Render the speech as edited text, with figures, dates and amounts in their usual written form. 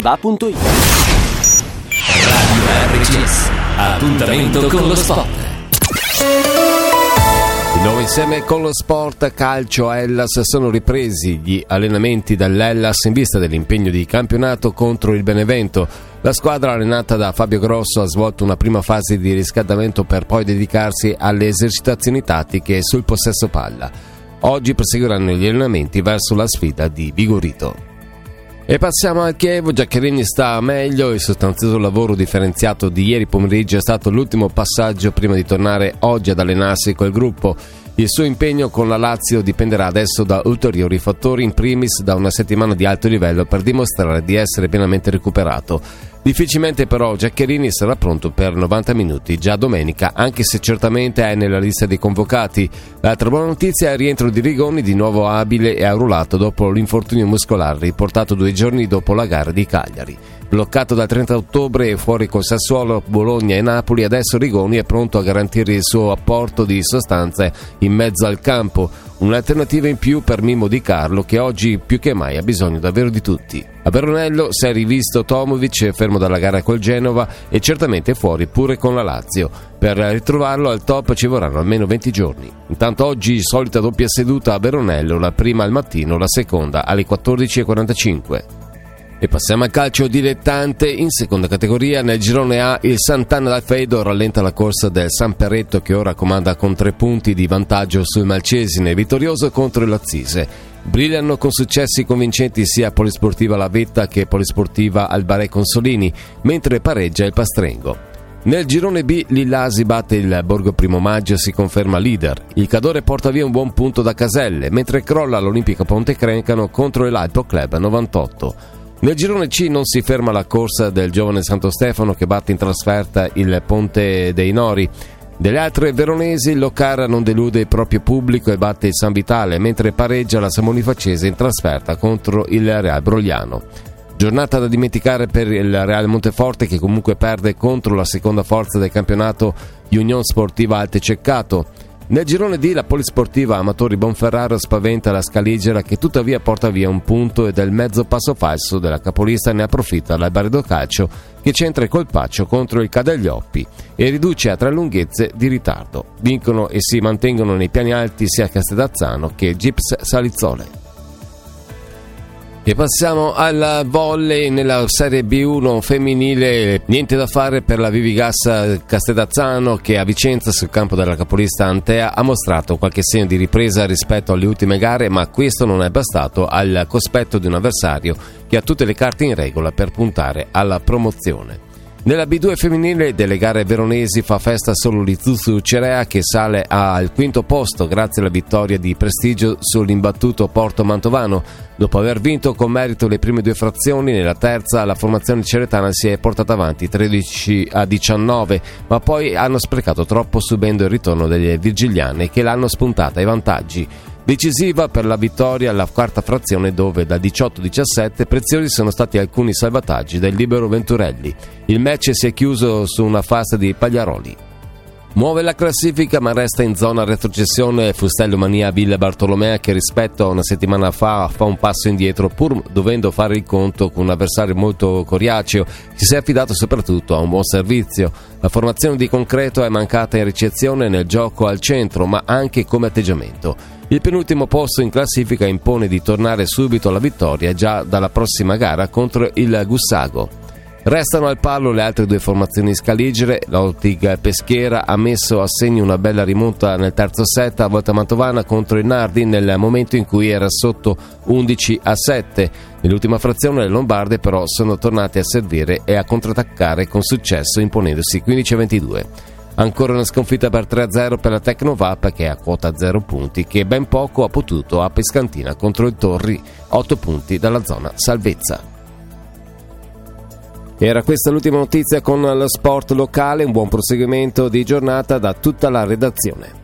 va.it. Radio RCS, appuntamento con lo sport. Di nuovo insieme con lo sport. Calcio Hellas. Sono ripresi gli allenamenti dall'Hellas in vista dell'impegno di campionato contro il Benevento. La squadra allenata da Fabio Grosso ha svolto una prima fase di riscaldamento per poi dedicarsi alle esercitazioni tattiche sul possesso palla. Oggi proseguiranno gli allenamenti verso la sfida di Vigorito. E passiamo al Chievo. Giaccherini sta meglio. Il sostanzioso lavoro differenziato di ieri pomeriggio è stato l'ultimo passaggio prima di tornare oggi ad allenarsi col gruppo. Il suo impegno con la Lazio dipenderà adesso da ulteriori fattori, in primis da una settimana di alto livello per dimostrare di essere pienamente recuperato. Difficilmente però Giaccherini sarà pronto per 90 minuti già domenica, anche se certamente è nella lista dei convocati. L'altra buona notizia è il rientro di Rigoni, di nuovo abile e arruolato dopo l'infortunio muscolare riportato 2 giorni dopo la gara di Cagliari. Bloccato dal 30 ottobre e fuori con Sassuolo, Bologna e Napoli, adesso Rigoni è pronto a garantire il suo apporto di sostanza in mezzo al campo. Un'alternativa in più per Mimmo Di Carlo, che oggi più che mai ha bisogno davvero di tutti. A Veronello si è rivisto Tomovic, fermo dalla gara col Genova e certamente fuori pure con la Lazio. Per ritrovarlo al top ci vorranno almeno 20 giorni. Intanto oggi solita doppia seduta a Veronello, la prima al mattino, la seconda alle 14:45. E passiamo al calcio dilettante. In seconda categoria, nel girone A, il Sant'Anna d'Alfedo rallenta la corsa del San Perretto, che ora comanda con 3 punti di vantaggio sul Malcesine, vittorioso contro il Lazzise. Brillano con successi convincenti sia Polisportiva Lavetta che Polisportiva Albarè Consolini, mentre pareggia il Pastrengo. Nel girone B, l'Illasi batte il Borgo Primo Maggio e si conferma leader. Il Cadore porta via un buon punto da Caselle, mentre crolla l'Olimpico Ponte Crencano contro l'Alpo Club 98. Nel girone C non si ferma la corsa del giovane Santo Stefano, che batte in trasferta il Ponte dei Nori. Delle altre veronesi, l'Ocara non delude il proprio pubblico e batte il San Vitale, mentre pareggia la Samonifacese in trasferta contro il Real Brogliano. Giornata da dimenticare per il Real Monteforte, che comunque perde contro la seconda forza del campionato, Union Sportiva Alte Ceccato. Nel girone D, la Polisportiva Amatori Bonferraro spaventa la Scaligera, che tuttavia porta via un punto, e del mezzo passo falso della capolista ne approfitta l'Albaredo Calcio, che centra il colpaccio contro il Cadeglioppi e riduce a 3 lunghezze di ritardo. Vincono e si mantengono nei piani alti sia Castedazzano che Gips Salizzole. E passiamo al volley. Nella Serie B1 femminile niente da fare per la Vivigas Castedazzano, che a Vicenza, sul campo della capolista Antea, ha mostrato qualche segno di ripresa rispetto alle ultime gare, ma questo non è bastato al cospetto di un avversario che ha tutte le carte in regola per puntare alla promozione. Nella B2 femminile delle gare veronesi fa festa solo l'Izuzu Cerea, che sale al 5° posto grazie alla vittoria di prestigio sull'imbattuto Porto Mantovano. Dopo aver vinto con merito le prime 2 frazioni, nella terza la formazione ceretana si è portata avanti 13-19, ma poi hanno sprecato troppo, subendo il ritorno delle virgiliane che l'hanno spuntata ai vantaggi. Decisiva per la vittoria la 4ª frazione, dove da 18-17 preziosi sono stati alcuni salvataggi del libero Venturelli. Il match si è chiuso su una fase di Pagliaroli. Muove la classifica, ma resta in zona retrocessione Fustello Mania Villa Bartolomea, che rispetto a una settimana fa un passo indietro, pur dovendo fare il conto con un avversario molto coriaceo che si è affidato soprattutto a un buon servizio. La formazione di concreto è mancata in ricezione, nel gioco al centro, ma anche come atteggiamento. Il penultimo posto in classifica impone di tornare subito alla vittoria già dalla prossima gara contro il Gussago. Restano al palo le altre 2 formazioni scaligere. L'Autig Peschiera ha messo a segno una bella rimonta nel terzo set a Volta Mantovana contro il Nardi, nel momento in cui era sotto 11-7. Nell'ultima frazione le Lombarde però sono tornate a servire e a contrattaccare con successo, imponendosi 15-22. Ancora una sconfitta per 3-0 per la Tecnovap, che è a quota 0 punti, che ben poco ha potuto a Pescantina contro il Torri, 8 punti dalla zona salvezza. Era questa l'ultima notizia con lo sport locale. Un buon proseguimento di giornata da tutta la redazione.